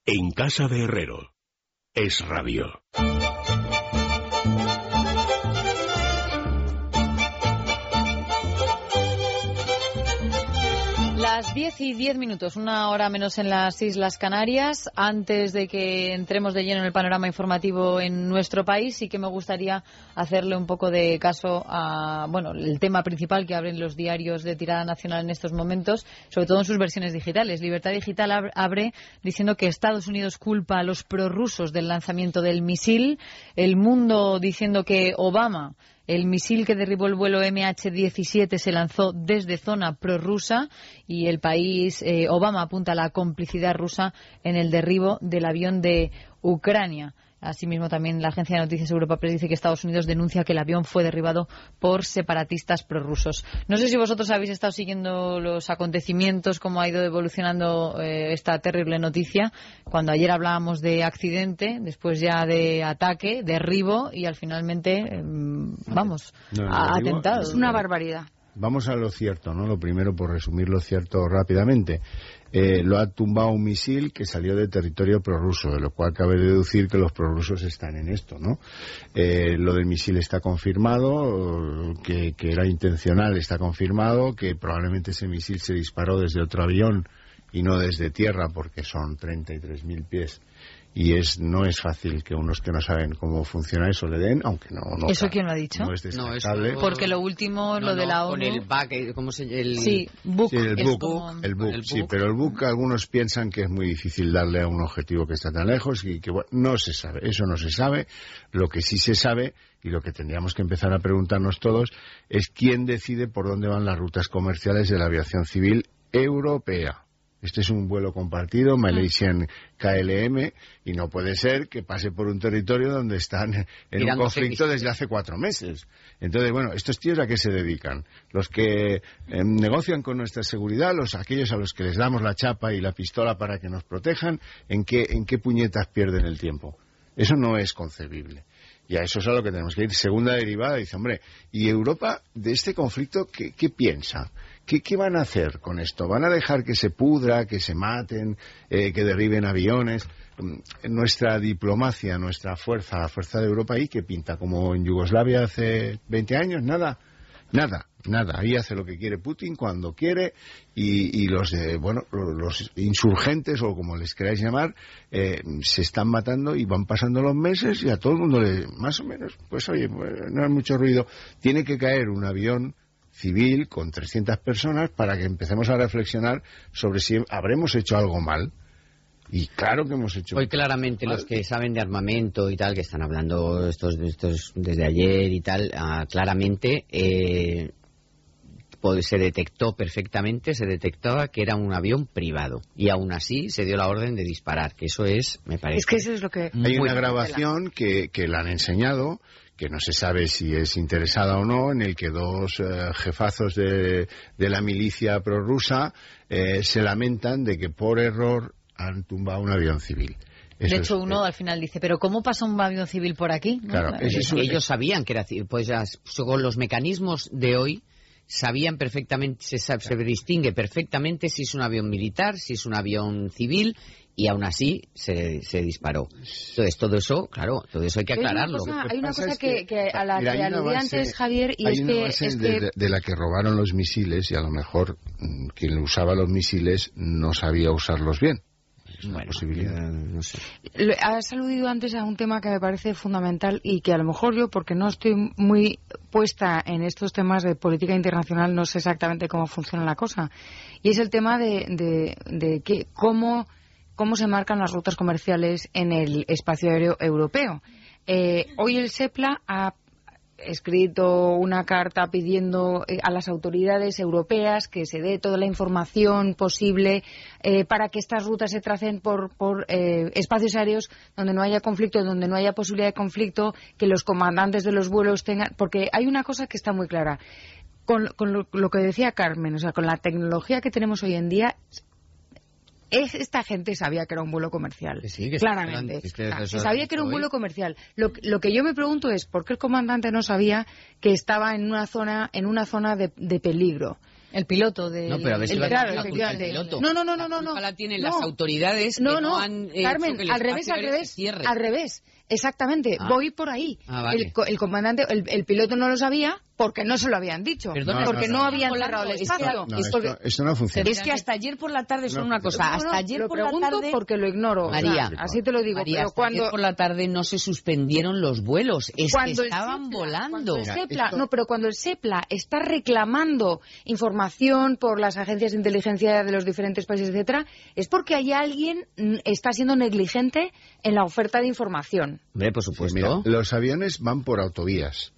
En casa de Herrero. Es Radio. Las 10:10, 1 hora menos en las Islas Canarias. Antes de que entremos de lleno en el panorama informativo en nuestro país, sí que me gustaría hacerle un poco de caso a, el tema principal que abren los diarios de tirada nacional en estos momentos, sobre todo en sus versiones digitales. Libertad Digital abre diciendo que Estados Unidos culpa a los prorrusos del lanzamiento del misil. El Mundo diciendo que Obama, el misil que derribó el vuelo MH17, se lanzó desde zona prorrusa, y El País, Obama apunta a la complicidad rusa en el derribo del avión de Ucrania. Asimismo, también la agencia de noticias Europa Press dice que Estados Unidos denuncia que el avión fue derribado por separatistas prorrusos. No sé si vosotros habéis estado siguiendo los acontecimientos, cómo ha ido evolucionando esta terrible noticia, cuando ayer hablábamos de accidente, después ya de ataque, derribo y al finalmente, atentado. Es una barbaridad. Vamos a lo cierto, ¿no? Lo primero, por resumir lo cierto rápidamente. Lo ha tumbado un misil que salió de territorio prorruso, de lo cual cabe deducir que los prorrusos están en esto, ¿no? Lo del misil está confirmado, que era intencional está confirmado, que probablemente ese misil se disparó desde otro avión y no desde tierra, porque son 33.000 pies. Y no es fácil que unos que no saben cómo funciona eso le den, aunque no. ¿Eso quién lo ha dicho? No es descartable. Porque lo último, lo de la ONU. Con el bug, ¿cómo se llama? Sí, bug. Sí, el bug. Sí, pero el bug algunos piensan que es muy difícil darle a un objetivo que está tan lejos y que no se sabe. Eso no se sabe. Lo que sí se sabe, y lo que tendríamos que empezar a preguntarnos todos, es quién decide por dónde van las rutas comerciales de la aviación civil europea. Este es un vuelo compartido, Malaysian KLM, y no puede ser que pase por un territorio donde están en un conflicto desde hace 4 meses. Entonces, ¿estos tíos a qué se dedican? Los que negocian con nuestra seguridad, aquellos a los que les damos la chapa y la pistola para que nos protejan, ¿en qué puñetas pierden el tiempo? Eso no es concebible. Y a eso es a lo que tenemos que ir. Segunda derivada, dice, ¿y Europa de este conflicto qué piensa? ¿Qué van a hacer con esto? ¿Van a dejar que se pudra, que se maten, que derriben aviones? Nuestra diplomacia, nuestra fuerza, la fuerza de Europa ahí, ¿qué pinta? ¿Como en Yugoslavia hace 20 años? Nada. Ahí hace lo que quiere Putin cuando quiere, y los insurgentes, o como les queráis llamar, se están matando y van pasando los meses y a todo el mundo más o menos, no hay mucho ruido. Tiene que caer un avión civil con 300 personas para que empecemos a reflexionar sobre si habremos hecho algo mal. Y claro que hemos hecho. Hoy claramente los que saben de armamento y tal, que están hablando estos desde ayer y tal, claramente se detectó que era un avión privado, y aún así se dio la orden de disparar, que eso es, me parece. Es que eso es lo que. Hay una grabación que la han enseñado, que no se sabe si es interesada o no, en el que 2 jefazos de la milicia prorrusa se lamentan de que por error han tumbado un avión civil. De hecho, uno al final dice, ¿pero cómo pasa un avión civil por aquí? Claro, ellos sabían que era civil, pues con los mecanismos de hoy sabían perfectamente, se distingue perfectamente si es un avión militar, si es un avión civil, y aún así se disparó. Entonces, todo eso hay que aclararlo. Hay una cosa que a la que aludí antes, Javier, y es que de la que robaron los misiles, y a lo mejor quien usaba los misiles no sabía usarlos bien. Es una posibilidad. No sé. Has aludido antes a un tema que me parece fundamental, y que a lo mejor yo, porque no estoy muy puesta en estos temas de política internacional, no sé exactamente cómo funciona la cosa. Y es el tema de cómo se marcan las rutas comerciales en el espacio aéreo europeo. Hoy el SEPLA ha escrito una carta pidiendo a las autoridades europeas que se dé toda la información posible para que estas rutas se tracen por espacios aéreos donde no haya conflicto, donde no haya posibilidad de conflicto, que los comandantes de los vuelos tengan. Porque hay una cosa que está muy clara. Con lo que decía Carmen, con la tecnología que tenemos hoy en día, esta gente sabía que era un vuelo comercial, claramente. Se sabía que era un vuelo comercial. Lo que yo me pregunto es, ¿por qué el comandante no sabía que estaba en una zona de peligro? El piloto de... No, pero a ver si el- va a claro, tener la culpa el efectivamente. piloto. No. La culpa la tienen No. las autoridades que no han Carmen, hecho que el al revés, espacio aéreo se cierre. al revés. Exactamente, Ah. voy por ahí. Ah, vale. El comandante, el piloto no lo sabía porque no se lo habían dicho. Perdona, porque no habían Volando, cerrado el es que- espacio. No, Es porque- esto no funciona. Es que hasta ayer por la tarde son una cosa. No, Hasta ayer lo por la pregunto tarde... porque lo ignoro. María, O sea, así te lo digo. María, pero hasta ayer por la tarde no se suspendieron los vuelos. Es que cuando el estaban SEPLA- volando. cuando el SEPLA- esto- No, pero cuando el SEPLA está reclamando información por las agencias de inteligencia de los diferentes países, etcétera, es porque hay alguien está siendo negligente en la oferta de información. Hombre, por Pues supuesto. mira, los aviones van por autovías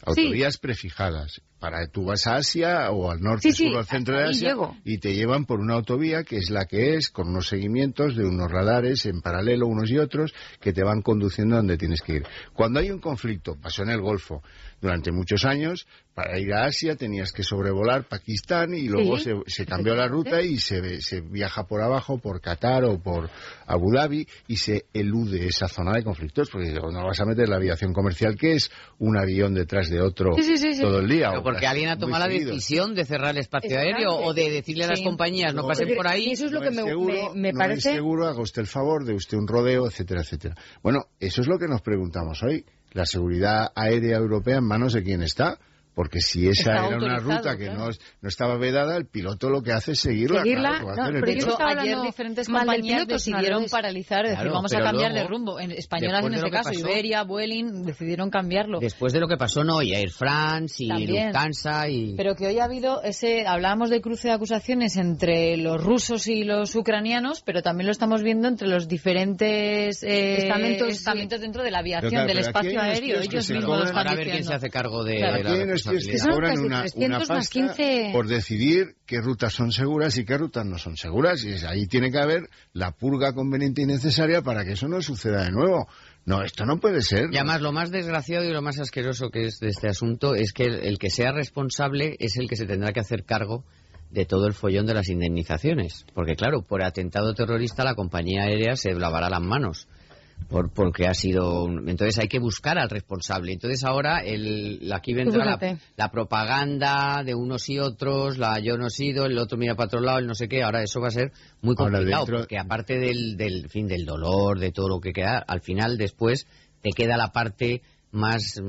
prefijadas. Tú vas a Asia o al norte, Sí, sur o al centro de ahí Asia llego. y te llevan por una autovía que es la que es, con unos seguimientos de unos radares en paralelo unos y otros que te van conduciendo a donde tienes que ir. Cuando hay un conflicto, pasó en el Golfo, durante muchos años, para ir a Asia tenías que sobrevolar Pakistán y luego Sí, se cambió la ruta y se viaja por abajo, por Qatar o por Abu Dhabi y se elude esa zona de conflictos porque no vas a meter la aviación comercial que es un avión detrás de otro Sí. todo el día. Pero porque alguien ha muy tomado la seguido. decisión de cerrar el espacio aéreo o de decirle a las Sí. compañías no No, pasen por ahí. Y eso es lo que me No parece. es seguro, haga usted el favor, de usted un rodeo, etcétera, etcétera. Bueno, eso es lo que nos preguntamos hoy. La seguridad aérea europea, ¿en manos de quién está? Porque si esa Está era una autorizado, ruta que claro. no estaba vedada, el piloto lo que hace es seguirla. claro, que va a no, hacer el pero De yo hecho, piloto. estaba ayer hablando diferentes mal del compañías piloto, sino al decidieron revés. paralizar, es decir, Claro, vamos a pero cambiar luego, de rumbo. En españolas en después de este lo que caso, pasó- Iberia, Vueling, decidieron cambiarlo. Después de lo que pasó, no, y Air France y También. Lufthansa y... Pero que hoy ha habido hablábamos de cruce de acusaciones entre los rusos y los ucranianos, pero también lo estamos viendo entre los diferentes estamentos dentro de la aviación, Pero claro, del pero aquí espacio hay unos aéreo. tíos que Ellos se mismos lo cobran- están Para ver quién se diciendo. hace cargo de Claro. la Aquí hay unos tíos que se Son cobran casi una 300 más pasta 15. por decidir qué rutas son seguras y qué rutas no son seguras. Y ahí tiene que haber la purga conveniente y necesaria para que eso no suceda de nuevo. No, esto no puede ser. Y además lo más desgraciado y lo más asqueroso que es de este asunto es que el que sea responsable es el que se tendrá que hacer cargo de todo el follón de las indemnizaciones. Porque claro, por atentado terrorista la compañía aérea se lavará las manos. Porque ha sido... Entonces hay que buscar al responsable. Entonces ahora aquí vendrá la propaganda de unos y otros, yo no he sido, el otro mira para otro lado, el no sé qué. Ahora eso va a ser muy Ahora, complicado, dentro- porque aparte del dolor, de todo lo que queda, al final después te queda la parte más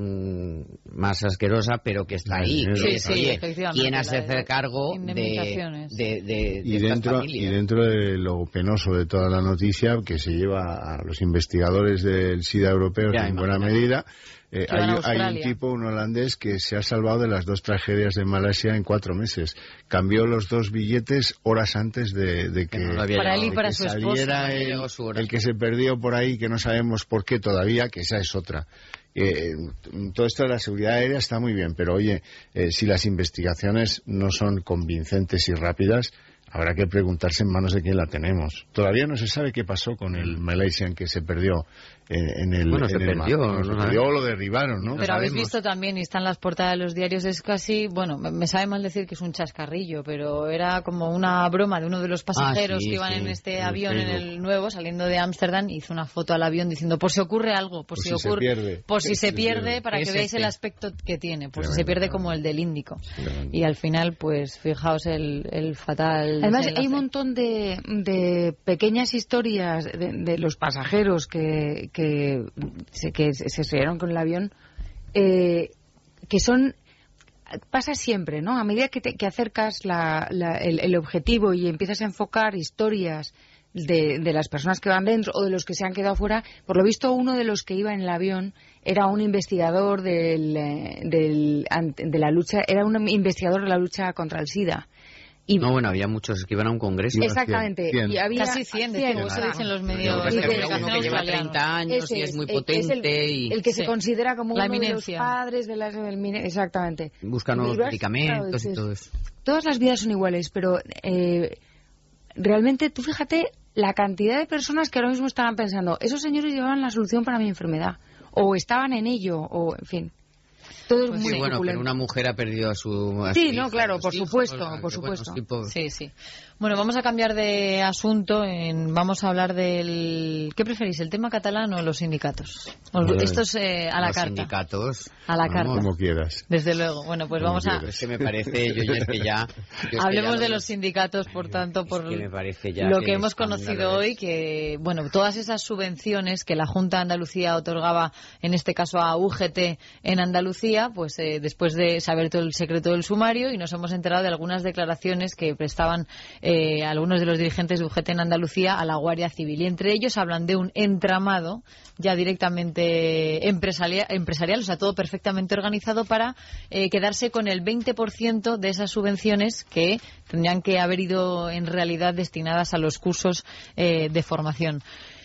asquerosa, pero que está ahí. Sí, Que es, sí, oye, efectivamente, ¿quién la hace de cargo indemnizaciones. de Y estas dentro, familias? y dentro de lo penoso de toda la noticia que se lleva a los investigadores del SIDA europeo Ya, en buena imagínate. medida, van a hay un Australia. tipo, un holandés, que se ha salvado de las dos tragedias de Malasia en 4 meses. Cambió los 2 billetes horas antes de que, no lo había Para él y llegado. para que su esposa. saliera Llegó su hora. el que se perdió por ahí, que no sabemos por qué todavía, que esa es otra. Todo esto de la seguridad aérea está muy bien, pero oye, si las investigaciones no son convincentes y rápidas, habrá que preguntarse en manos de quién la tenemos. Todavía no se sabe qué pasó con el Malaysian que se perdió en el... Bueno, se en el mar. perdió, Bueno, se ¿no? perdió o lo derribaron, ¿no? Pero habéis sabemos. visto también, y están las portadas de los diarios, es casi, bueno, me sabe mal decir que es un chascarrillo, pero era como una broma de uno de los pasajeros sí, que iban sí, en este en avión, en Facebook. el nuevo, saliendo de Ámsterdam, hizo una foto al avión diciendo, por si ocurre algo, por si se ocurre, pierde. por si se Se pierde, pierde. para que Es veáis el este. aspecto que tiene, por si Tremendo, se pierde tremendo. como el del Índico. Tremendo. Y al final, pues, fijaos el fatal Además, desenlace. hay un montón de pequeñas historias de los pasajeros que se estrellaron con el avión, que son... Pasa siempre, ¿no? A medida que acercas el objetivo y empiezas a enfocar historias de las personas que van dentro o de los que se han quedado fuera, por lo visto uno de los que iba en el avión era un investigador de la lucha, era un investigador de la lucha contra el SIDA. Y No, bueno, había muchos que iban a un congreso. exactamente. 100. Y había Casi 100, eso dicen los medios Lo que de pasa es que había comunicación uno que lleva australianos. 30 años Ese y es muy es potente el que se Sí. considera como La uno de los eminencia. padres de exactamente. Buscan nuevos Y vas- medicamentos claro, y todo eso. Todas las vidas son iguales, pero realmente tú fíjate la cantidad de personas que ahora mismo estaban pensando, esos señores llevaban la solución para mi enfermedad, o estaban en ello, o en fin. Todo es Pues muy Sí, bueno, suculento. pero una mujer ha perdido a su Sí, hija, no, claro, a los por hijos, supuesto, a- por bueno, supuesto. sí, por- Sí, sí. Bueno, vamos a cambiar de asunto. Vamos a hablar del... ¿Qué preferís, el tema catalán o los sindicatos? Esto es a la los carta. sindicatos. A la Vamos. carta. Como quieras. Desde luego. Bueno, pues Como vamos a... quieras. Es que me parece, yo es que ya... Hablemos de los sindicatos, por tanto, por que me parece ya lo que que el hemos escándalo conocido hoy, que, bueno, todas esas subvenciones que la Junta de Andalucía otorgaba, en este caso a UGT en Andalucía, pues después de saber todo el secreto del sumario, y nos hemos enterado de algunas declaraciones que prestaban algunos de los dirigentes de UGT en Andalucía a la Guardia Civil. Y entre ellos hablan de un entramado ya directamente empresarial, o sea, todo perfectamente organizado para quedarse con el 20% de esas subvenciones que tendrían que haber ido en realidad destinadas a los cursos de formación.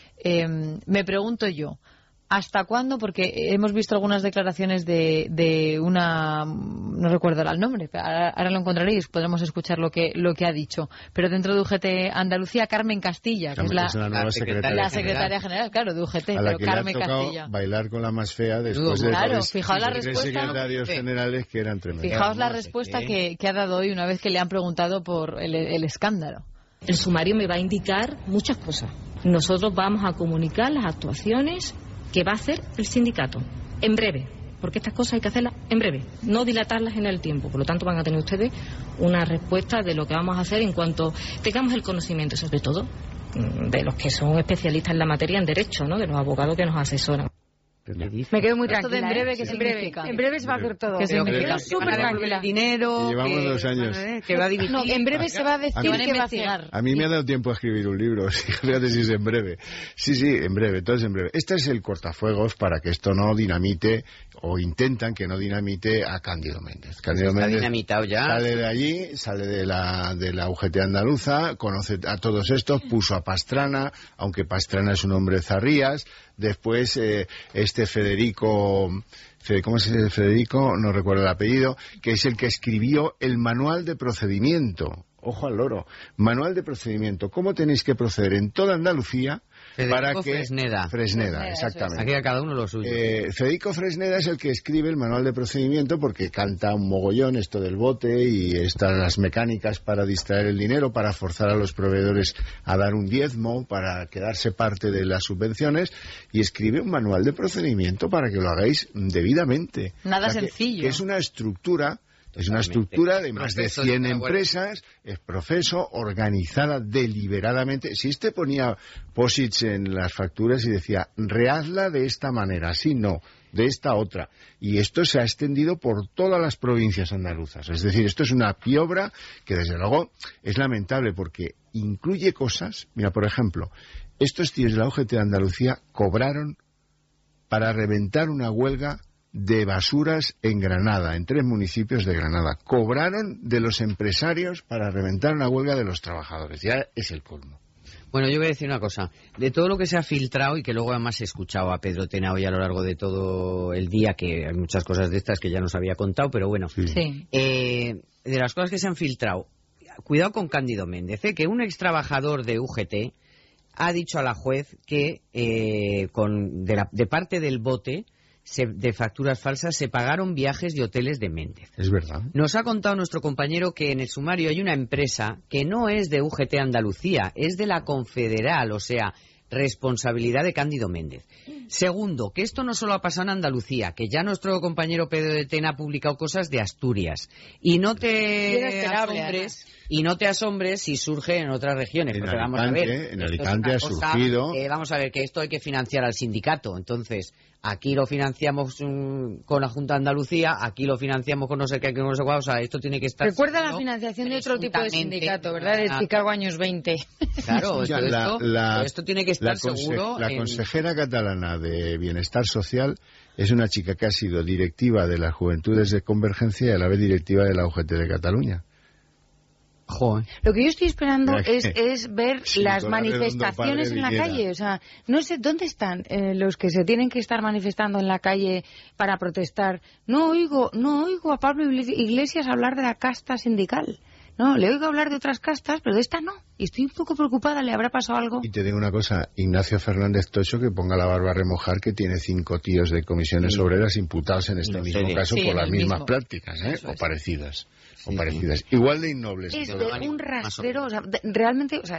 Me pregunto yo, ¿hasta cuándo? Porque hemos visto algunas declaraciones de una... no recuerdo ahora el nombre, pero ahora lo encontraréis, podremos escuchar lo que ha dicho. Pero dentro de UGT Andalucía, Carmen Castilla, que es la nueva la secretaria general, claro, de UGT, a la pero que Carmen le ha tocado Castilla. bailar con la más fea después de Claro, tres, fijaos la tres respuesta. secretarios generales que eran tremendos. Fijaos la No sé respuesta qué. que ha dado hoy una vez que le han preguntado por el escándalo. El sumario me va a indicar muchas cosas. Nosotros vamos a comunicar las actuaciones que va a hacer el sindicato en breve, porque estas cosas hay que hacerlas en breve, no dilatarlas en el tiempo. Por lo tanto, van a tener ustedes una respuesta de lo que vamos a hacer en cuanto tengamos el conocimiento, sobre todo de los que son especialistas en la materia en derecho, ¿no? De los abogados que nos asesoran. Me quedo muy Esto de tranquila. en breve, ¿eh? ¿qué En breve, significa? en breve se va a hacer todo. ¿Qué Pero significa? me quedo Que súper van a devolver tranquila. el dinero, Y llevamos que, 2 años. que va a dimitir. No, en breve se va a decir Que van a qué va a hacer. investigar. A mí me ha dado tiempo a escribir un libro, fíjate si es en breve. Sí, en breve, todo es en breve. Este es el cortafuegos para que esto no dinamite, o intentan que no dinamite a Cándido Méndez. Cándido Está Méndez dinamitado ya. sale de allí, sale de la UGT andaluza, conoce a todos estos, puso a Pastrana, aunque Pastrana es un hombre zarrías. Después este Federico... ¿Cómo se dice Federico? No recuerdo el apellido, que es el que escribió el manual de procedimiento. Ojo al loro. Manual de procedimiento. ¿Cómo tenéis que proceder en toda Andalucía Federico para que... Fresneda. Fresneda, eso es. exactamente. Aquí a cada uno lo suyo. Federico Fresneda es el que escribe el manual de procedimiento porque canta un mogollón esto del bote y están las mecánicas para distraer el dinero, para forzar a los proveedores a dar un diezmo, para quedarse parte de las subvenciones, y escribe un manual de procedimiento para que lo hagáis debidamente. Nada O sea, sencillo. que es una estructura. Es una Totalmente. estructura de más de Proceso 100 de la Guardia. empresas, es proceso, organizada deliberadamente. Si este ponía posits en las facturas y decía, rehazla de esta manera, así no, de esta otra. Y esto se ha extendido por todas las provincias andaluzas. Es decir, esto es una piobra que desde luego es lamentable porque incluye cosas. Mira, por ejemplo, estos tíos de la UGT de Andalucía cobraron para reventar una huelga de basuras en Granada, en 3 municipios de Granada. Cobraron de los empresarios para reventar una huelga de los trabajadores. Ya es el colmo. Bueno, yo voy a decir una cosa. De todo lo que se ha filtrado y que luego además he escuchado a Pedro Tena hoy a lo largo de todo el día, que hay muchas cosas de estas que ya nos había contado, pero bueno. Sí. De las cosas que se han filtrado, cuidado con Cándido Méndez, que un ex trabajador de UGT ha dicho a la juez que de parte del bote de facturas falsas se pagaron viajes y hoteles de Méndez. Es verdad. Nos ha contado nuestro compañero que en el sumario hay una empresa que no es de UGT Andalucía, es de la Confederal, o sea, responsabilidad de Cándido Méndez. Segundo, que esto no solo ha pasado en Andalucía, que ya nuestro compañero Pedro de Tena ha publicado cosas de Asturias. Y no te asombres si surge en otras regiones. Porque vamos a ver, En esto es Alicante una ha cosa, surgido. vamos a ver, que esto hay que financiar al sindicato. Entonces, aquí lo financiamos con la Junta de Andalucía, aquí lo financiamos con no sé qué, con no sé cuál. O sea, esto tiene que estar... Recuerda la seguro, financiación de otro tipo de presuntamente, sindicato, ¿verdad? De Chicago años 20. Claro, Ya, esto tiene que estar seguro. La consejera catalana de Bienestar Social es una chica que ha sido directiva de las Juventudes de Convergencia y a la vez directiva de la UGT de Cataluña. Joder. Lo que yo estoy esperando Mira que- es ver Si las Nicolás Redondo manifestaciones padre en la viniera. calle. O sea, no sé dónde están los que se tienen que estar manifestando en la calle para protestar. No oigo a Pablo Iglesias hablar de la casta sindical. no, le oigo hablar de otras castas, pero de esta no. Y estoy un poco preocupada, ¿le habrá pasado algo? Y te digo una cosa, Ignacio Fernández Tocho, que ponga la barba a remojar, que tiene 5 tíos de comisiones obreras imputados en este mismo caso por las mismas prácticas, o parecidas. O parecidas. Igual de innobles. Es de un rastrero, o sea, realmente, o sea,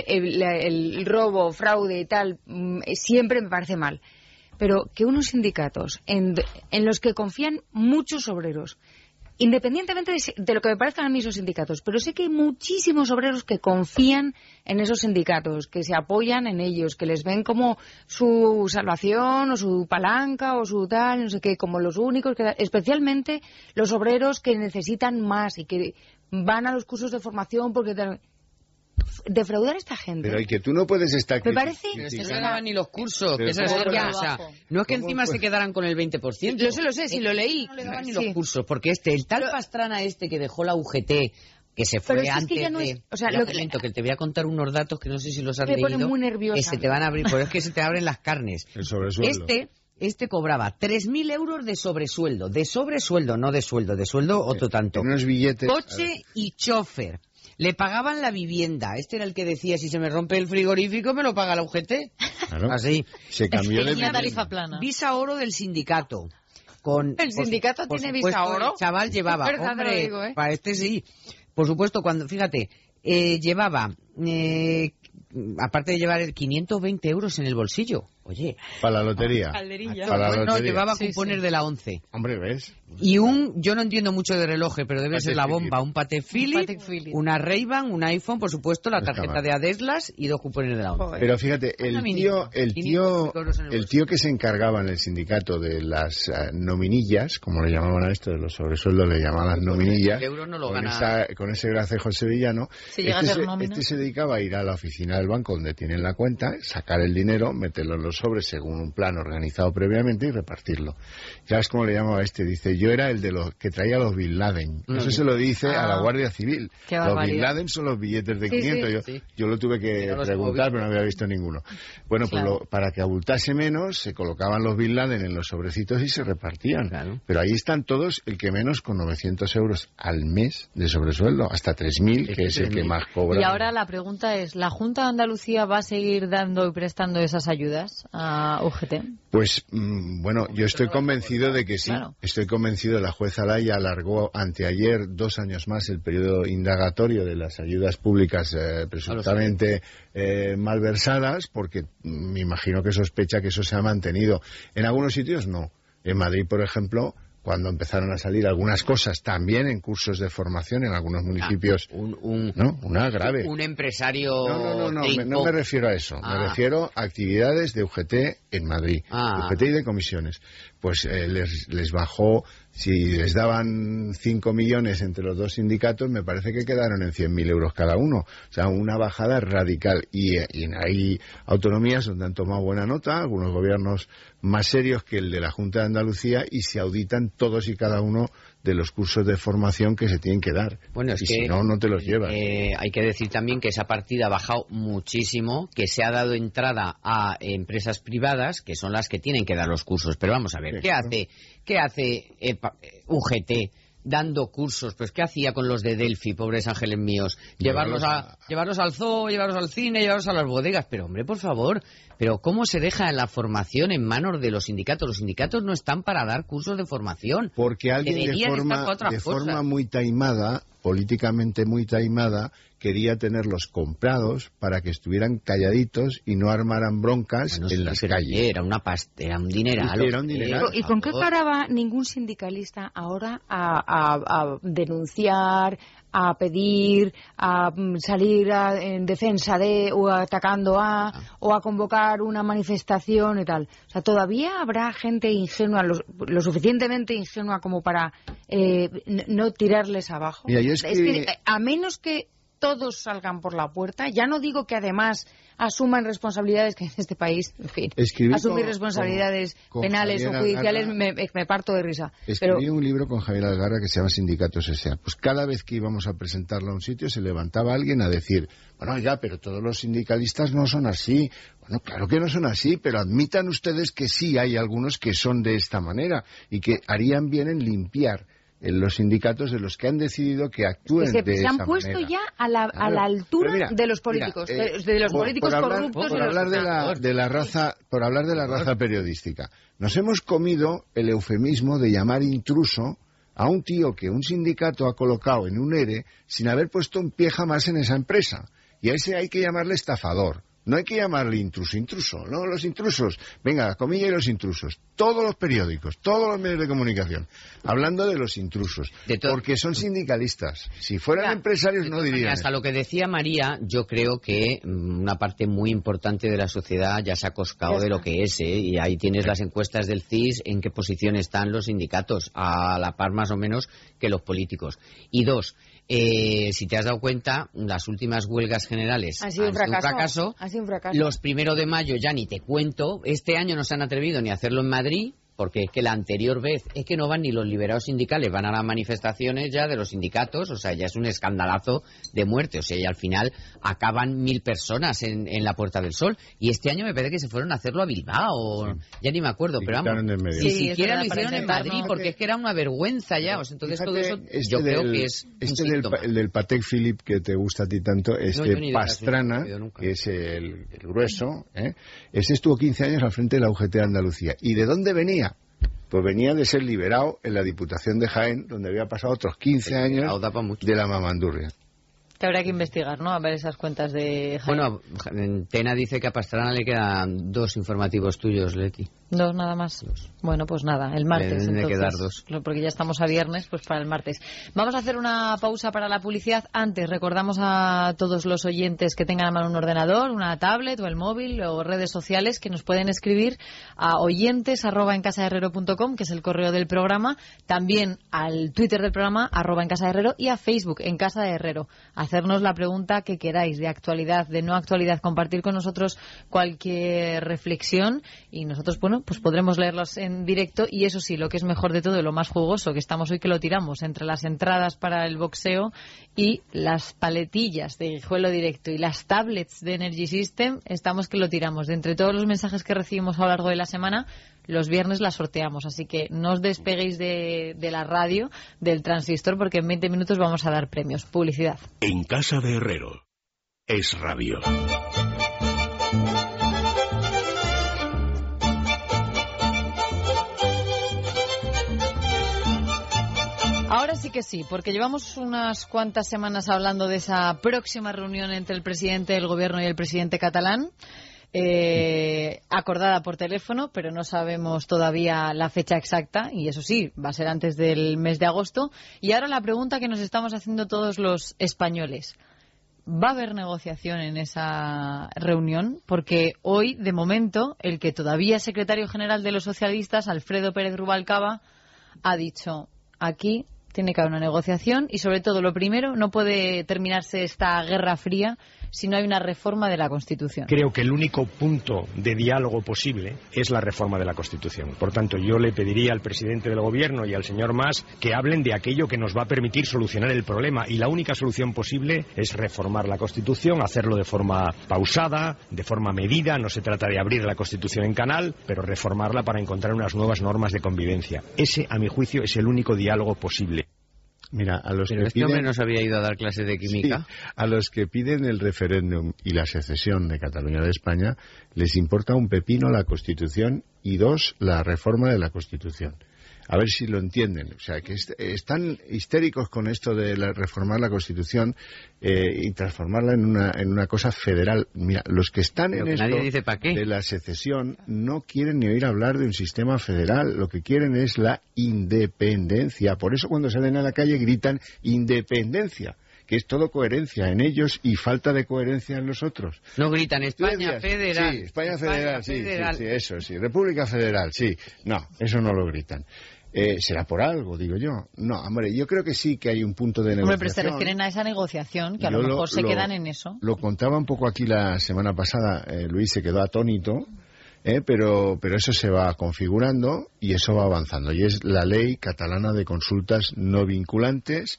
el robo, fraude y tal, siempre me parece mal. Pero que unos sindicatos en los que confían muchos obreros, independientemente de lo que me parezcan a mí esos sindicatos, pero sé que hay muchísimos obreros que confían en esos sindicatos, que se apoyan en ellos, que les ven como su salvación o su palanca o su tal, no sé qué, como los únicos, especialmente los obreros que necesitan más y que van a los cursos de formación porque... defraudar a esta gente. Pero y que tú no puedes estar... Me parece... Pero es que no daban ni los cursos, que eso es otra cosa. No es que encima se quedaran con el 20%. Lo sé, si lo leí. No le daban ni los cursos, porque el tal Pastrana que dejó la UGT, que se fue antes que ya no es, o sea, que te voy a contar unos datos que no sé si los has leído. Me pone muy nerviosa. Que se te van a abrir, pero es que se te abren las carnes. El sobresueldo. Este cobraba 3.000 euros de sobresueldo, no de sueldo, otro tanto. Unos billetes. Coche y chofer. Le pagaban la vivienda. Este era el que decía, si se me rompe el frigorífico, me lo paga la UGT. Claro. Así. Se cambió de tarifa plana. Visa oro del sindicato. ¿El sindicato tiene visa oro? El chaval llevaba, hombre, para este sí. Por supuesto, fíjate, llevaba, aparte de llevar 520 euros en el bolsillo. Oye. Para la lotería. No, llevaba cupones de la 11. Hombre, ¿ves? Y yo no entiendo mucho de relojes, pero debe ser la bomba, un Patek Philippe, una Ray-Ban, un iPhone, por supuesto, la tarjeta de Adeslas y 2 cupones de la 11. Pero fíjate, el tío que se encargaba en el sindicato de las nominillas, como le llamaban a esto, de los sobresueldos le llamaban las nominillas, con ese gracejo sevillano, este se dedicaba a ir a la oficina del banco donde tienen la cuenta, sacar el dinero, meterlo en los sobres según un plan organizado previamente y repartirlo. ¿Sabes cómo le llamaba este? Dice, yo era el de los que traía los Bin Laden. Eso se lo dice a la Guardia Civil. Los Bin Laden son los billetes de 500. Yo lo tuve que preguntar, pero no había visto ninguno. Bueno, pues para que abultase menos, se colocaban los Bin Laden en los sobrecitos y se repartían. Claro. Pero ahí están todos, el que menos, con 900 euros al mes de sobresueldo, hasta 3.000, que es el que más cobra. Y ahora la pregunta es, ¿la Junta de Andalucía va a seguir dando y prestando esas ayudas a UGT? Pues, bueno, yo estoy convencido de que sí. Claro. Estoy convencido. La jueza Laya alargó anteayer 2 años más el periodo indagatorio de las ayudas públicas presuntamente malversadas, porque me imagino que sospecha que eso se ha mantenido. En algunos sitios no. En Madrid, por ejemplo, cuando empezaron a salir algunas cosas también en cursos de formación en algunos municipios. Una grave. Un empresario... No me refiero a eso. Me refiero a actividades de UGT en Madrid. UGT y de comisiones. Pues les bajó, si les daban 5 millones entre los 2 sindicatos, me parece que quedaron en 100.000 euros cada uno. O sea, una bajada radical. Y hay autonomías donde han tomado buena nota, algunos gobiernos más serios que el de la Junta de Andalucía, y se auditan todos y cada uno de los cursos de formación que se tienen que dar. Bueno, es y que si no te los llevas. Hay que decir también que esa partida ha bajado muchísimo, que se ha dado entrada a empresas privadas, que son las que tienen que dar los cursos. Pero vamos a ver, ¿qué hace UGT dando cursos? Pues ¿qué hacía con los de Delphi, pobres ángeles míos? Llevarlos al zoo, llevarlos al cine, llevarlos a las bodegas. Pero hombre, por favor, pero ¿cómo se deja la formación en manos de los sindicatos? Los sindicatos no están para dar cursos de formación. Porque alguien de forma muy taimada, políticamente muy taimada, quería tenerlos comprados para que estuvieran calladitos y no armaran broncas en las calles. Era un dineral. ¿Y con qué paraba ningún sindicalista ahora a denunciar, a pedir, a salir en defensa de, o atacando a, o a convocar una manifestación y tal? O sea, todavía habrá gente ingenua, lo suficientemente ingenua como para no tirarles abajo. Mira, es que, a menos que todos salgan por la puerta, ya no digo que además asuman responsabilidades, que en este país, en fin, asumir responsabilidades penales o judiciales, me parto de risa. Escribí un libro con Javier Algarra que se llama Sindicatos S.A. Pues cada vez que íbamos a presentarlo a un sitio se levantaba alguien a decir, bueno, ya, pero todos los sindicalistas no son así. Bueno, claro que no son así, pero admitan ustedes que sí hay algunos que son de esta manera y que harían bien en limpiar los sindicatos de los que han decidido que actúen de esa manera. Se han puesto ya a la altura de los políticos, de los políticos corruptos. Por hablar de la raza periodística. Nos hemos comido el eufemismo de llamar intruso a un tío que un sindicato ha colocado en un ERE sin haber puesto un pie jamás en esa empresa. Y a ese hay que llamarle estafador. No hay que llamarle intruso, ¿no? Los intrusos, venga, comilla y los intrusos. Todos los periódicos, todos los medios de comunicación, hablando de los intrusos, porque son sindicalistas. Si fueran empresarios no dirían. Hasta lo que decía María, yo creo que una parte muy importante de la sociedad ya se ha coscado de lo que es, y ahí tienes las encuestas del CIS, en qué posición están los sindicatos, a la par más o menos que los políticos. Y dos, si te has dado cuenta, las últimas huelgas generales han sido un fracaso. Los 1 de mayo ya ni te cuento. Este año no se han atrevido ni a hacerlo en Madrid, porque es que la anterior vez es que no van ni los liberados sindicales, van a las manifestaciones ya de los sindicatos, o sea, ya es un escandalazo de muerte, o sea, y al final acaban 1.000 personas en la Puerta del Sol, y este año me parece que se fueron a hacerlo a Bilbao, ya ni me acuerdo, pero vamos, ni siquiera lo hicieron en Madrid, porque es que era una vergüenza ya, o sea, entonces todo eso yo creo que es el del Patek Philippe que te gusta a ti tanto, Pastrana, que es el grueso, ese estuvo 15 años al frente de la UGT de Andalucía. ¿Y de dónde venía? Pues venía de ser liberado en la Diputación de Jaén, donde había pasado otros 15 años de la mamandurria. Que habrá que investigar, ¿no? A ver esas cuentas de Jaén. Bueno, Tena dice que a Pastrana le quedan 2 informativos tuyos, Leti. 2 nada más. 2. Bueno, pues nada, el martes. Le quedar 2. Porque ya estamos a viernes, pues para el martes. Vamos a hacer una pausa para la publicidad. Antes, recordamos a todos los oyentes que tengan a mano un ordenador, una tablet o el móvil o redes sociales que nos pueden escribir a oyentes@encasaherrero.com, que es el correo del programa, también al Twitter del programa @encasaherrero y a Facebook en Casa de Herrero. Hacernos la pregunta que queráis, de actualidad, de no actualidad, compartir con nosotros cualquier reflexión y nosotros, bueno, pues podremos leerlos en directo. Y eso sí, lo que es mejor de todo y lo más jugoso, que estamos hoy que lo tiramos entre las entradas para el boxeo y las paletillas de Guijuelo Directo y las tablets de Energy System, estamos que lo tiramos. De entre todos los mensajes que recibimos a lo largo de la semana, los viernes las sorteamos, así que no os despeguéis de la radio, del transistor, porque en 20 minutos vamos a dar premios. Publicidad. En Casa de Herrero, Es Radio. Ahora sí que sí, porque llevamos unas cuantas semanas hablando de esa próxima reunión entre el presidente del gobierno y el presidente catalán. Acordada por teléfono, pero no sabemos todavía la fecha exacta, y eso sí, va a ser antes del mes de agosto. Y ahora la pregunta que nos estamos haciendo todos los españoles: ¿va a haber negociación en esa reunión? Porque hoy, de momento, el que todavía es secretario general de los socialistas, Alfredo Pérez Rubalcaba, ha dicho: aquí tiene que haber una negociación y, sobre todo, lo primero, no puede terminarse esta guerra fría si no hay una reforma de la Constitución. Creo que el único punto de diálogo posible es la reforma de la Constitución. Por tanto, yo le pediría al presidente del Gobierno y al señor Mas que hablen de aquello que nos va a permitir solucionar el problema. Y la única solución posible es reformar la Constitución, hacerlo de forma pausada, de forma medida. No se trata de abrir la Constitución en canal, pero reformarla para encontrar unas nuevas normas de convivencia. Ese, a mi juicio, es el único diálogo posible. Mira, a los pero que este hombre nos había ido a dar clases de química. Sí, a los que piden el referéndum y la secesión de Cataluña de España les importa un pepino la Constitución y 2, la reforma de la Constitución. A ver si lo entienden. O sea, que están histéricos con esto de reformar la Constitución y transformarla en una cosa federal. Mira, los que están en esto de la secesión no quieren ni oír hablar de un sistema federal. Lo que quieren es la independencia. Por eso cuando salen a la calle gritan independencia, que es todo coherencia en ellos y falta de coherencia en los otros. No gritan España federal. Sí, España federal, sí, eso sí. República federal, sí. No, eso no lo gritan. ¿Será por algo, digo yo? No, hombre, yo creo que sí que hay un punto de negociación. Hombre, pero se refieren a esa negociación, que a lo mejor se quedan en eso. Lo contaba un poco aquí la semana pasada, Luis se quedó atónito, pero eso se va configurando y eso va avanzando. Y es la ley catalana de consultas no vinculantes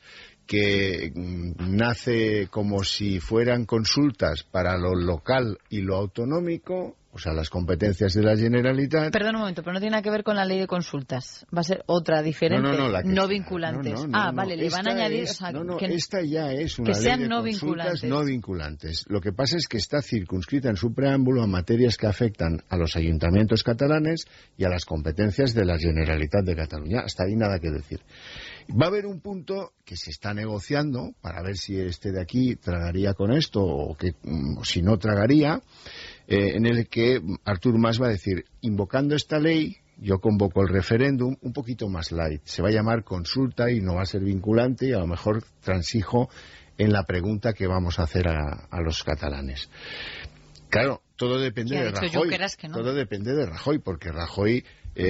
que nace como si fueran consultas para lo local y lo autonómico, o sea, las competencias de la Generalitat. Perdón un momento, pero no tiene nada que ver con la ley de consultas. Va a ser otra diferente, no vinculantes. Vale, le van a añadir... Esta ya es una ley de consultas no vinculantes. Lo que pasa es que está circunscrita en su preámbulo a materias que afectan a los ayuntamientos catalanes y a las competencias de la Generalitat de Cataluña. Hasta ahí nada que decir. Va a haber un punto que se está negociando para ver si este de aquí tragaría con esto o si no tragaría, en el que Artur Mas va a decir, invocando esta ley, yo convoco el referéndum un poquito más light. Se va a llamar consulta y no va a ser vinculante y a lo mejor transijo en la pregunta que vamos a hacer a los catalanes. Claro, todo depende de Rajoy. No. Todo depende de Rajoy, porque Rajoy,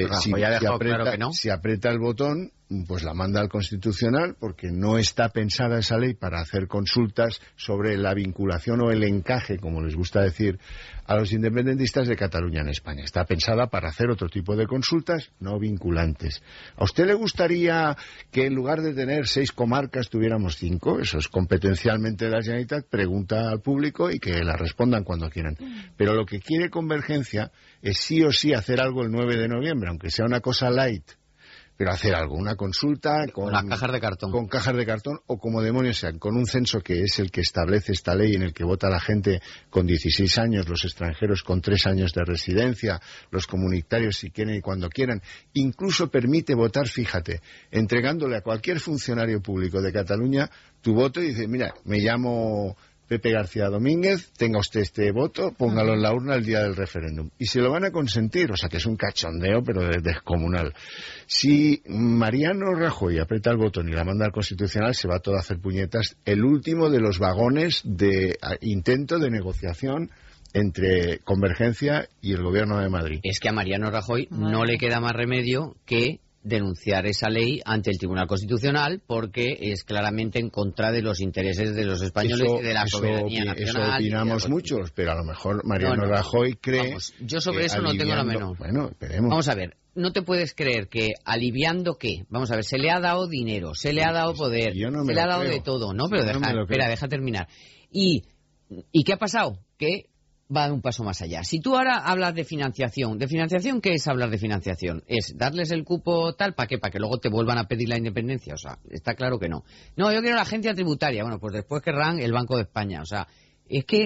si aprieta el botón, pues la manda al Constitucional, porque no está pensada esa ley para hacer consultas sobre la vinculación o el encaje, como les gusta decir a los independentistas, de Cataluña en España. Está pensada para hacer otro tipo de consultas no vinculantes. ¿A usted le gustaría que en lugar de tener 6 comarcas tuviéramos 5? Eso es competencialmente de la Generalitat. Pregunta al público y que la respondan cuando quieran. Pero lo que quiere Convergencia es sí o sí hacer algo el 9 de noviembre, aunque sea una cosa light. Pero hacer algo, una consulta con las cajas de cartón. Con cajas de cartón o como demonios sean, con un censo que es el que establece esta ley, en el que vota la gente con 16 años, los extranjeros con 3 años de residencia, los comunitarios si quieren y cuando quieran. Incluso permite votar, fíjate, entregándole a cualquier funcionario público de Cataluña tu voto y dice, mira, me llamo Pepe García Domínguez, tenga usted este voto, póngalo en la urna el día del referéndum. Y se lo van a consentir, o sea que es un cachondeo, pero descomunal. Si Mariano Rajoy aprieta el botón y la manda al Constitucional, se va todo a hacer puñetas. El último de los vagones de intento de negociación entre Convergencia y el Gobierno de Madrid. Es que a Mariano Rajoy no le queda más remedio que denunciar esa ley ante el Tribunal Constitucional, porque es claramente en contra de los intereses de los españoles y de la soberanía nacional. Eso opinamos muchos, pero a lo mejor Mariano Rajoy cree... Vamos, yo sobre eso no tengo la menor. Bueno, esperemos. Vamos a ver, no te puedes creer que aliviando qué. Vamos a ver, se le ha dado dinero, se le ha dado poder, se le ha dado de todo. No, pero deja terminar. ¿Y qué ha pasado? Que va un paso más allá. Si tú ahora hablas de financiación, ¿qué es hablar de financiación? ¿Es darles el cupo tal? ¿Para qué? ¿Para que luego te vuelvan a pedir la independencia? O sea, está claro que no. No, yo quiero la agencia tributaria. Bueno, pues después querrán el Banco de España. O sea, es que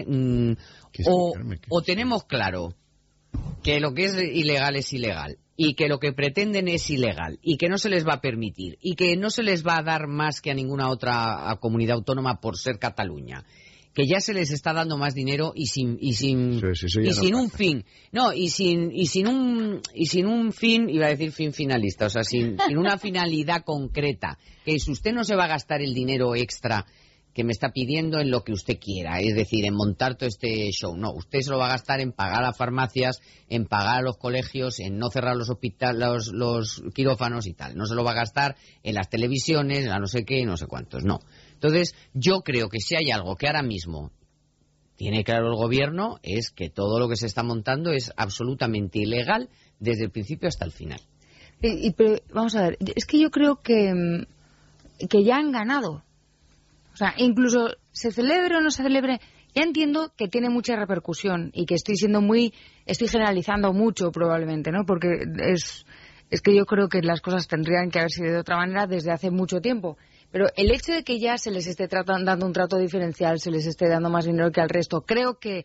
o tenemos claro que lo que es ilegal es ilegal y que lo que pretenden es ilegal y que no se les va a permitir y que no se les va a dar más que a ninguna otra comunidad autónoma por ser Cataluña, que ya se les está dando más dinero y sin un fin. No, y sin un fin, iba a decir fin finalista, o sea, sin una finalidad concreta, que si usted no se va a gastar el dinero extra que me está pidiendo en lo que usted quiera, es decir, en montar todo este show. No, usted se lo va a gastar en pagar a farmacias, en pagar a los colegios, en no cerrar los hospitales, los quirófanos y tal. No se lo va a gastar en las televisiones, en la no sé qué, no sé cuántos, no. Entonces, yo creo que si hay algo que ahora mismo tiene claro el gobierno, es que todo lo que se está montando es absolutamente ilegal desde el principio hasta el final. Pero vamos a ver, es que yo creo que ya han ganado. O sea, incluso se celebre o no se celebre, ya entiendo que tiene mucha repercusión y que estoy generalizando mucho probablemente, ¿no? Porque es que yo creo que las cosas tendrían que haber sido de otra manera desde hace mucho tiempo. Pero el hecho de que ya se les esté dando un trato diferencial, se les esté dando más dinero que al resto, creo que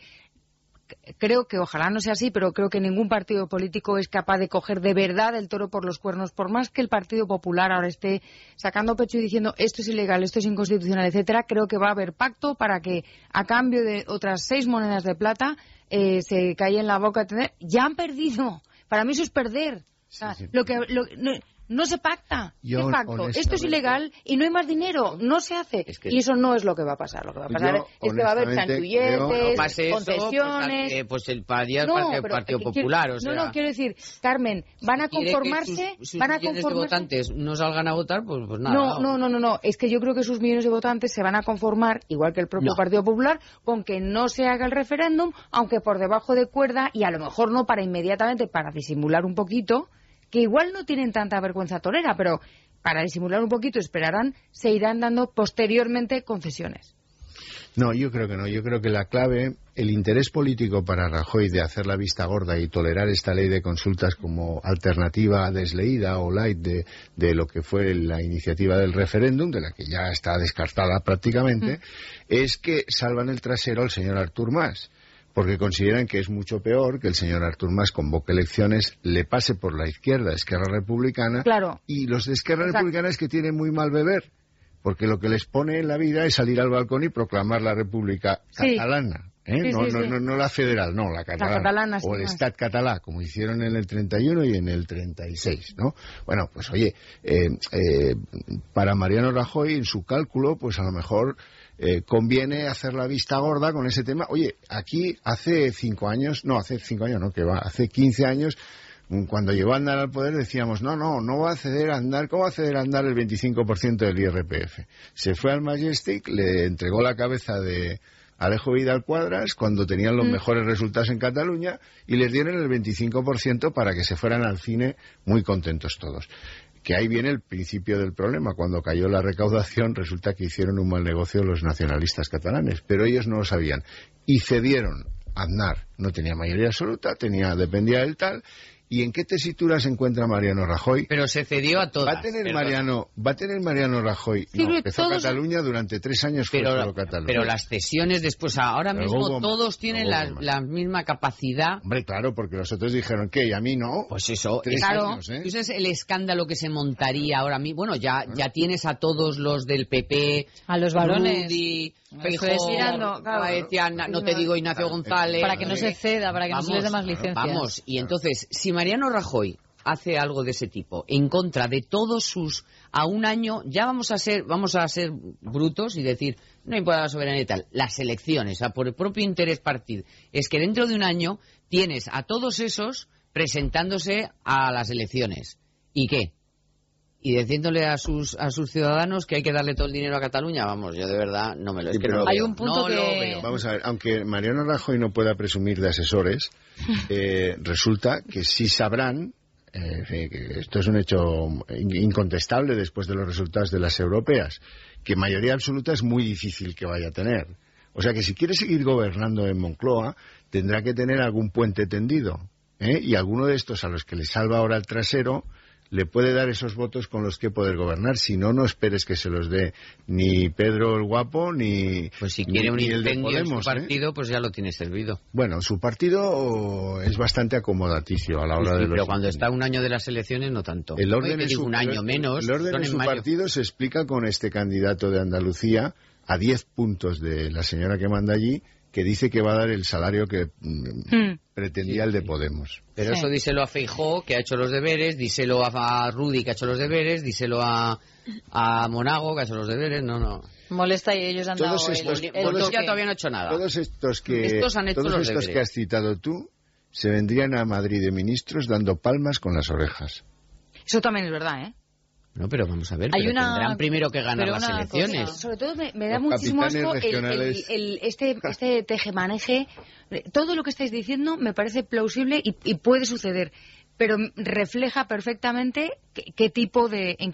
ojalá no sea así, pero creo que ningún partido político es capaz de coger de verdad el toro por los cuernos, por más que el Partido Popular ahora esté sacando pecho y diciendo esto es ilegal, esto es inconstitucional, etcétera. Creo que va a haber pacto para que a cambio de otras 6 monedas de plata se callen la boca. Ya han perdido. Para mí eso es perder. O sea, sí. No se pacta. ¿Qué pacto? Esto es ilegal y no hay más dinero. No se hace. Y eso no es lo que va a pasar. Lo que va a pasar es que va a haber chanchulletes, concesiones. Pues el Partido Popular. O sea, no, quiero decir, Carmen, van a conformarse. Sus millones de votantes no salgan a votar, pues nada. No. Es que yo creo que sus millones de votantes se van a conformar, igual que el propio Partido Popular, con que no se haga el referéndum, aunque por debajo de cuerda, y a lo mejor no para inmediatamente, para disimular un poquito, que igual no tienen tanta vergüenza torera, pero para disimular un poquito, esperarán, se irán dando posteriormente concesiones. No, yo creo que no. Yo creo que la clave, el interés político para Rajoy de hacer la vista gorda y tolerar esta ley de consultas como alternativa desleída o light de lo que fue la iniciativa del referéndum, de la que ya está descartada prácticamente, es que salvan el trasero al señor Artur Mas, porque consideran que es mucho peor que el señor Artur Mas convoque elecciones, le pase por la izquierda, Esquerra Republicana, claro. Y los de Esquerra Republicana es que tienen muy mal beber, porque lo que les pone en la vida es salir al balcón y proclamar la República catalana. No la federal, no, la catalana. O el Estat català, como hicieron en el 31 y en el 36, ¿no? Bueno, pues oye, para Mariano Rajoy, en su cálculo, pues a lo mejor conviene hacer la vista gorda con ese tema. Oye, aquí hace 5 años, hace 15 años, cuando llegó a Aznar al poder decíamos, no va a ceder a Aznar, ¿cómo va a ceder a Aznar el 25% del IRPF? Se fue al Majestic, le entregó la cabeza de Alejo Vidal Quadras cuando tenían los mejores resultados en Cataluña y les dieron el 25% para que se fueran al cine muy contentos todos. Que ahí viene el principio del problema. Cuando cayó la recaudación resulta que hicieron un mal negocio los nacionalistas catalanes, pero ellos no lo sabían y cedieron. Aznar no tenía mayoría absoluta, dependía del tal. ¿Y en qué tesitura se encuentra Mariano Rajoy? Pero se cedió a todas. ¿Va a tener Mariano Rajoy? Sí, no, empezó Cataluña durante 3 años, fue solo Cataluña. Pero las cesiones después, ahora mismo todos tienen la misma capacidad. Hombre, claro, porque los otros dijeron que y a mí no. Pues eso, 3 años, ¿eh? Ese es el escándalo que se montaría ahora mismo. Bueno, ya tienes a todos los del PP, a los varones. Rudy, Feijóo, no te digo Ignacio González. Para que no se ceda, para que no se les dé más licencias. Vamos, y entonces, si Mariano Rajoy hace algo de ese tipo en contra de todos sus a un año, ya vamos a ser brutos y decir no importa la soberanía y tal, las elecciones, por el propio interés partido, es que dentro de un año tienes a todos esos presentándose a las elecciones. ¿Y qué? Y diciéndole a sus ciudadanos que hay que darle todo el dinero a Cataluña, vamos, yo de verdad no me lo... Sí, es que no hay veo, un punto no que... lo veo. Vamos a ver, aunque Mariano Rajoy no pueda presumir de asesores, resulta que sí sabrán, que esto es un hecho incontestable después de los resultados de las europeas, que mayoría absoluta es muy difícil que vaya a tener. O sea que si quiere seguir gobernando en Moncloa, tendrá que tener algún puente tendido, y alguno de estos a los que le salva ahora el trasero le puede dar esos votos con los que poder gobernar. Si no, no esperes que se los dé ni Pedro el Guapo, ni pues si quiere un incendio en su partido, pues ya lo tiene servido. Bueno, su partido es bastante acomodaticio a la hora de los... Pero cuando está un año de las elecciones, no tanto. El orden de un año menos. El orden de su partido se explica con este candidato de Andalucía, a 10 puntos de la señora que manda allí, que dice que va a dar el salario que pretendía el de Podemos. Pero eso díselo a Feijóo, que ha hecho los deberes, díselo a Rudy, que ha hecho los deberes, díselo a Monago, que ha hecho los deberes, no. Molesta y ellos han dado ya todavía no ha hecho nada. Todos estos que has citado tú se vendrían a Madrid de ministros dando palmas con las orejas. Eso también es verdad, ¿eh? No, pero vamos a ver, tendrán primero que ganar las elecciones. Cosa, sobre todo me da muchísimo asco este tejemaneje. Todo lo que estáis diciendo me parece plausible y puede suceder, pero refleja perfectamente en qué tipo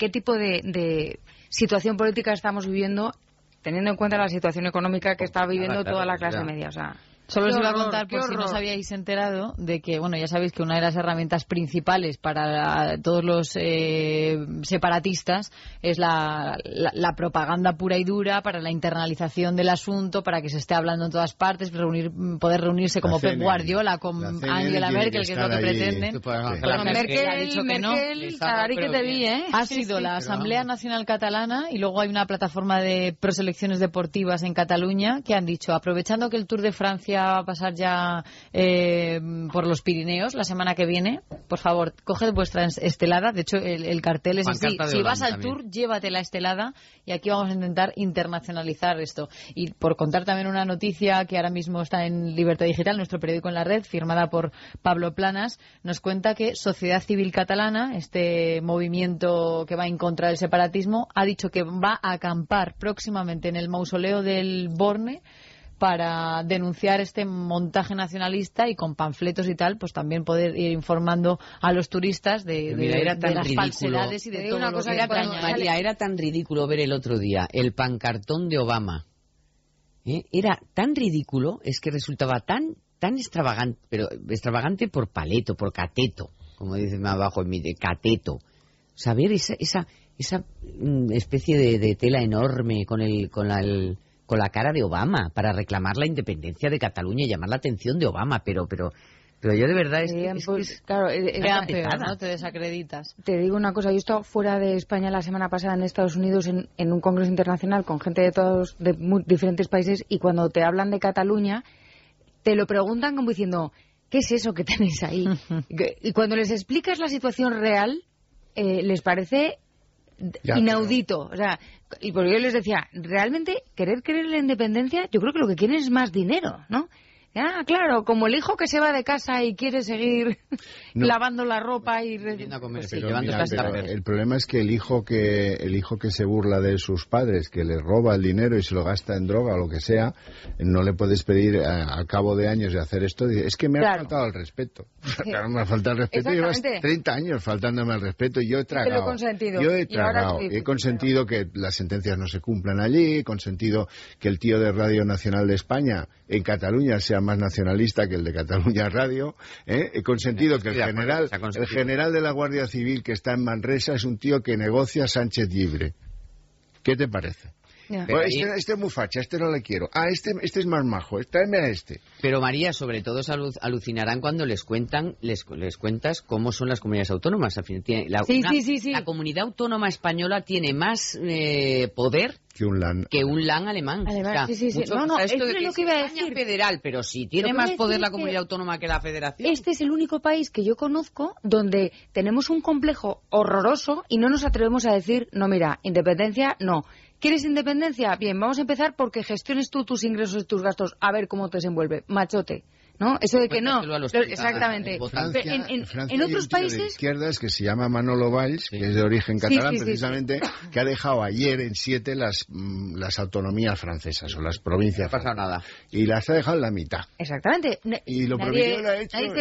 de situación política estamos viviendo, teniendo en cuenta la situación económica que está viviendo toda la clase media. O sea, solo os iba a contar, por si no os habíais enterado, de que, bueno, ya sabéis que una de las herramientas principales para todos los separatistas es la propaganda pura y dura, para la internalización del asunto, para que se esté hablando en todas partes, poder reunirse como Pep Guardiola con Angela Merkel, que es lo que pretenden. Merkel ha dicho que no. Que te vi, ¿eh? Ha sido la Asamblea Nacional Catalana y luego hay una plataforma de proselecciones deportivas en Cataluña que han dicho, aprovechando que el Tour de Francia va a pasar ya por los Pirineos la semana que viene, por favor, coged vuestra estelada. De hecho, el cartel es así: si vas al Tour, llévate la estelada, y aquí vamos a intentar internacionalizar esto. Y por contar también una noticia que ahora mismo está en Libertad Digital, nuestro periódico en la red, firmada por Pablo Planas, nos cuenta que Sociedad Civil Catalana, este movimiento que va en contra del separatismo, ha dicho que va a acampar próximamente en el mausoleo del Borne para denunciar este montaje nacionalista y con panfletos y tal, pues también poder ir informando a los turistas de las falsedades y de todo lo que María, era tan ridículo ver el otro día el pancartón de Obama. Era tan ridículo, es que resultaba tan extravagante, pero extravagante por paleto, por cateto, como dicen más abajo en mi de cateto. Saber esa especie de tela enorme con la cara de Obama para reclamar la independencia de Cataluña y llamar la atención de Obama, pero yo de verdad es peor, ¿no? Te desacreditas. Te digo una cosa, yo he estado fuera de España la semana pasada en Estados Unidos en un congreso internacional con gente de diferentes países, y cuando te hablan de Cataluña te lo preguntan como diciendo, ¿qué es eso que tenéis ahí? Y cuando les explicas la situación real, les parece inaudito. O sea, y porque yo les decía, realmente querer la independencia, yo creo que lo que quieren es más dinero, ¿no? Claro, como el hijo que se va de casa y quiere seguir lavando la ropa y el problema es que el hijo que se burla de sus padres, que le roba el dinero y se lo gasta en droga o lo que sea, no le puedes pedir al cabo de años de hacer esto, es que me ha faltado el respeto. Claro, me ha faltado el respeto. Llevas 30 años faltándome el respeto y yo he tragado. He consentido que las sentencias no se cumplan allí, he consentido que el tío de Radio Nacional de España en Cataluña sea más nacionalista que el de Cataluña Radio. He consentido que el general de la Guardia Civil que está en Manresa es un tío que negocia Sánchez Llibre. ¿Qué te parece? Bueno, este es muy facha, este no le quiero. Este es más majo, tráeme a este. Pero María, sobre todo alucinarán cuando les cuentas cómo son las comunidades autónomas. Al fin, la comunidad autónoma española tiene más poder que un LAN alemán. Esto es lo que iba a decir. Federal, pero sí tiene más poder la comunidad autónoma que la federación. Este es el único país que yo conozco donde tenemos un complejo horroroso y no nos atrevemos a decir, no, mira, independencia, no. ¿Quieres independencia? Bien, vamos a empezar porque gestiones tú tus ingresos y tus gastos, a ver cómo te desenvuelve. Machote. ¿No? Eso de que no. Exactamente. En otros países. De izquierdas que se llama Manolo Valls, que es de origen catalán, precisamente, que ha dejado ayer en 7 las autonomías francesas o las provincias. No ha pasado nada. Y las ha dejado en la mitad. Exactamente. Y lo prometido lo ha hecho. Nadie dice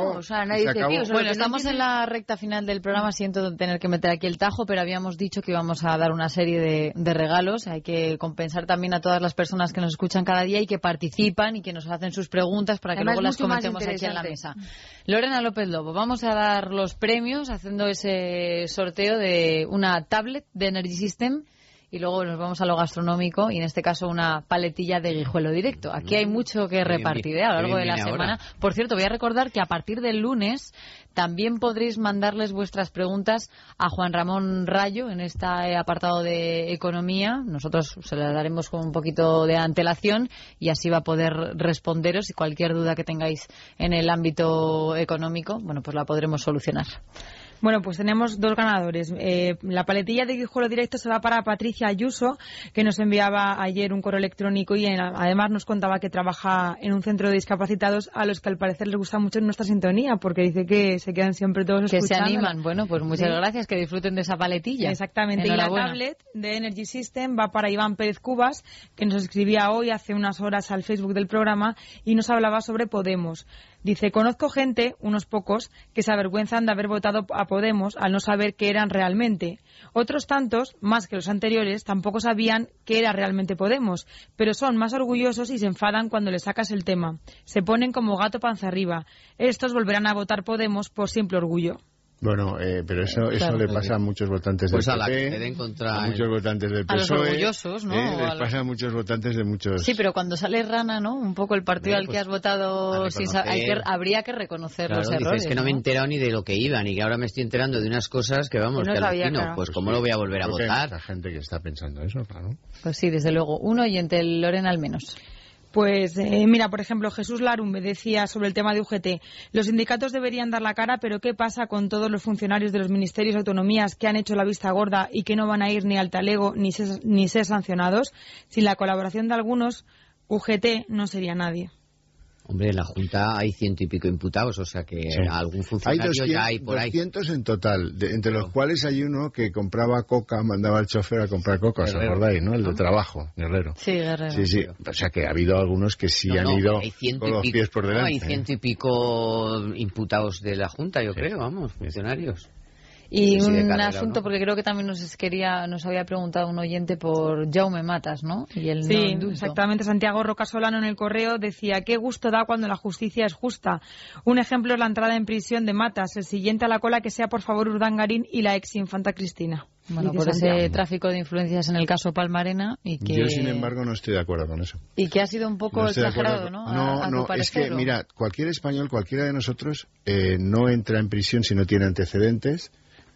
tío. Bueno, estamos en la recta final del programa. Siento tener que meter aquí el tajo, pero habíamos dicho que íbamos a dar una serie de regalos. Hay que compensar también a todas las personas que nos escuchan cada día y que participan y que nos hacen sus preguntas para que luego las comentemos aquí en la mesa. Lorena López Lobo, vamos a dar los premios haciendo ese sorteo de una tablet de Energy System y luego nos vamos a lo gastronómico y en este caso una paletilla de Guijuelo Directo. Aquí hay mucho que repartir a lo largo de la semana. Por cierto, voy a recordar que a partir del lunes también podréis mandarles vuestras preguntas a Juan Ramón Rayo en este apartado de economía. Nosotros se las daremos con un poquito de antelación y así va a poder responderos y cualquier duda que tengáis en el ámbito económico, bueno, pues la podremos solucionar. Bueno, pues tenemos 2 ganadores. La paletilla de Guijuelo Directo se va para Patricia Ayuso, que nos enviaba ayer un correo electrónico y además nos contaba que trabaja en un centro de discapacitados a los que al parecer les gusta mucho nuestra sintonía, porque dice que se quedan siempre todos escuchando. Que se animan. Bueno, pues muchas gracias, que disfruten de esa paletilla. Exactamente. Y la tablet de Energy System va para Iván Pérez Cubas, que nos escribía hoy, hace unas horas, al Facebook del programa y nos hablaba sobre Podemos. Dice, conozco gente, unos pocos, que se avergüenzan de haber votado a Podemos al no saber qué eran realmente. Otros tantos, más que los anteriores, tampoco sabían qué era realmente Podemos, pero son más orgullosos y se enfadan cuando les sacas el tema. Se ponen como gato panza arriba. Estos volverán a votar Podemos por simple orgullo. Bueno, pero eso le pasa a muchos votantes del PP, a muchos votantes del PSOE, a los orgullosos, ¿no? Les pasa a muchos votantes de muchos... Sí, pero cuando sale rana, ¿no? Un poco el partido al que has votado, habría que reconocer los errores. Es que no me he enterado ni de lo que iban y que ahora me estoy enterando de unas cosas que vamos, que alucino. Pues ¿cómo lo voy a volver a votar? Hay mucha gente que está pensando eso, claro. Pues sí, desde luego. Un oyente, Lorena al menos. Pues mira, por ejemplo, Jesús Larum me decía sobre el tema de UGT. Los sindicatos deberían dar la cara, pero ¿qué pasa con todos los funcionarios de los ministerios y autonomías que han hecho la vista gorda y que no van a ir ni al talego ni ser sancionados? Sin la colaboración de algunos, UGT no sería nadie. Hombre, en la Junta hay 100 y pico imputados, o sea que algún funcionario ya hay por ahí. 200 en total, entre los cuales hay uno que compraba coca, mandaba al chofer a comprar coca, ¿os acordáis, no? El de trabajo, Guerrero. Sí, Guerrero. Sí, o sea que ha habido algunos que sí han ido con los pies por delante. Hay 100 y pico imputados de la Junta, yo creo, vamos, funcionarios. Y un asunto, porque creo que también nos había preguntado un oyente por Jaume Matas, ¿no? Y el sí, no indulto. Exactamente. Santiago Rocasolano en el correo decía: qué gusto da cuando la justicia es justa. Un ejemplo es la entrada en prisión de Matas, el siguiente a la cola que sea por favor Urdangarín y la ex infanta Cristina. Bueno, por ese tráfico de influencias en el caso Palmarena y que... Yo, sin embargo, no estoy de acuerdo con eso. Y que ha sido un poco exagerado, ¿no? No, es que, mira, cualquier español, cualquiera de nosotros, no entra en prisión si no tiene antecedentes,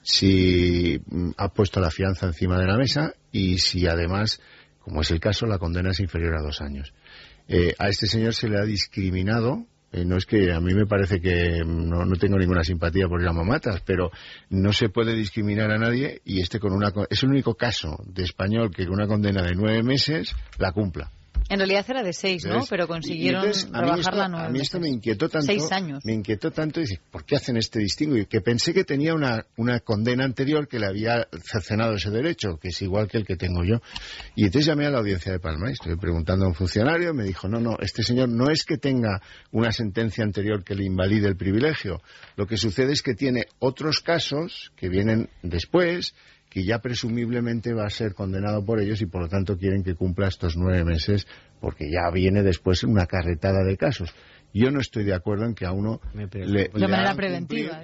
si ha puesto la fianza encima de la mesa y si además, como es el caso, la condena es inferior a 2 años. A este señor se le ha discriminado. No es que a mí me parece que no tengo ninguna simpatía por Jaume Matas, pero no se puede discriminar a nadie y es el único caso de español que con una condena de 9 meses la cumpla. En realidad era de 6, ¿no? Pero consiguieron rebajarla a 9 meses. A mí esto me inquietó tanto. 6 años. Me inquietó tanto y dije, ¿por qué hacen este distingo? Y que pensé que tenía una condena anterior que le había cercenado ese derecho, que es igual que el que tengo yo. Y entonces llamé a la audiencia de Palma y estuve preguntando a un funcionario, me dijo, no, este señor no es que tenga una sentencia anterior que le invalide el privilegio. Lo que sucede es que tiene otros casos que vienen después, que ya presumiblemente va a ser condenado por ellos y por lo tanto quieren que cumpla estos 9 meses porque ya viene después una carretada de casos. Yo no estoy de acuerdo en que a uno de manera preventiva,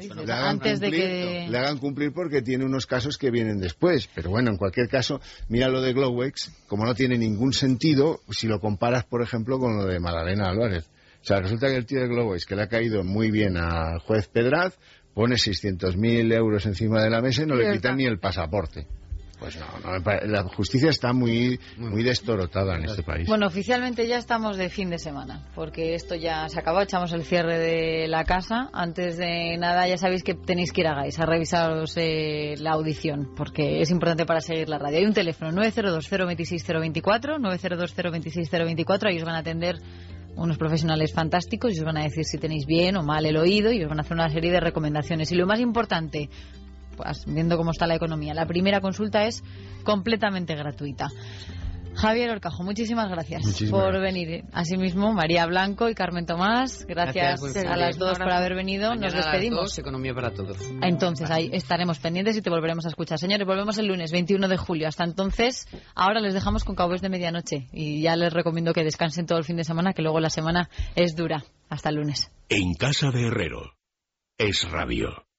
le hagan cumplir porque tiene unos casos que vienen después. Pero bueno, en cualquier caso, mira lo de Glowex, como no tiene ningún sentido si lo comparas, por ejemplo, con lo de Magdalena Álvarez. O sea, resulta que el tío de Glowex, que le ha caído muy bien al juez Pedraz, pone 600.000 euros encima de la mesa y no le quitan ni el pasaporte. Pues no, la justicia está muy destorotada en este país. Bueno, oficialmente ya estamos de fin de semana, porque esto ya se acabó, echamos el cierre de la casa. Antes de nada, ya sabéis que tenéis que ir a GAIS a revisaros la audición, porque es importante para seguir la radio. Hay un teléfono, 902-026-024, 902-026-024, ahí os van a atender unos profesionales fantásticos y os van a decir si tenéis bien o mal el oído y os van a hacer una serie de recomendaciones. Y lo más importante, pues, viendo cómo está la economía, la primera consulta es completamente gratuita. Javier Horcajo, muchísimas gracias por venir. Asimismo, María Blanco y Carmen Tomás, gracias a las dos por haber venido. Mañana nos despedimos. A las 2, economía para todos. Entonces, ahí estaremos pendientes y te volveremos a escuchar. Señores, volvemos el lunes 21 de julio. Hasta entonces, ahora les dejamos con Cowboys de Medianoche y ya les recomiendo que descansen todo el fin de semana, que luego la semana es dura. Hasta el lunes. En casa de Herrero, Es Radio.